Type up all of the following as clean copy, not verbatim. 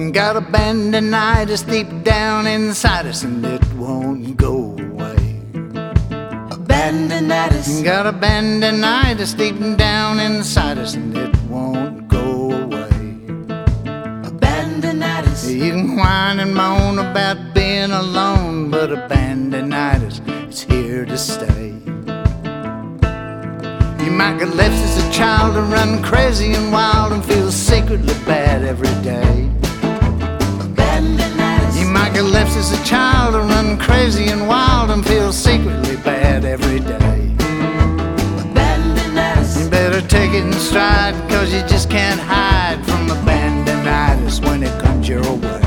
Got abandonitis deep down inside us and it won't go away. Abandonitis. Got abandonitis deep down inside us and it won't go away. Abandonitis. You can whine and moan about being alone, but abandonitis is here to stay. You might get left as a child and run crazy and wild and feel secretly bad every day. Abandonitis. You might get left as a child and run crazy and wild and feel secretly bad every day. Abandonitis. You better take it in stride, cause you just can't hide from abandonitis when it comes your way.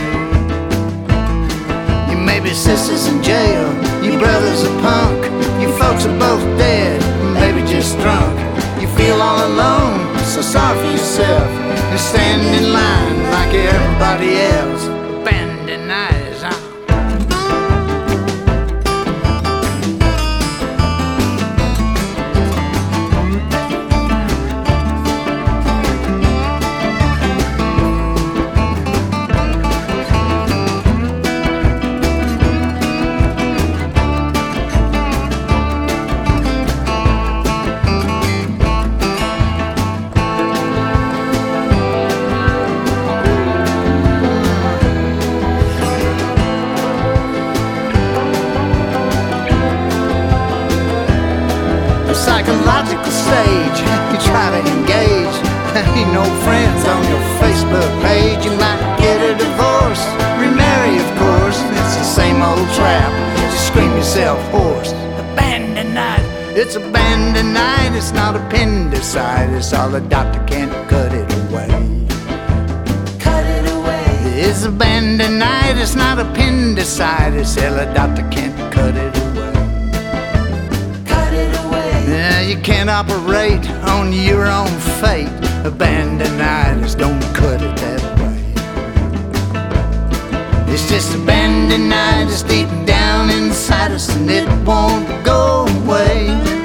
You may be sisters in jail, your brother's a punk, you folks are both dead, maybe just drunk. You feel all alone, so sorry for yourself. You stand in line like everybody else. Abandonitis, huh? Psychological stage, you try to engage. Ain't no friends on your Facebook page. You might get a divorce, remarry of course. It's the same old trap, just scream yourself hoarse. Abandonitis, it's abandonitis, not appendicitis. All the doctor can't cut it away. Cut it away. It's abandonitis, not appendicitis. Hell, the doctor can't cut it away. Yeah, you can't operate on your own fate. Abandonitis, don't cut it that way. It's just abandonitis deep down inside us and it won't go away.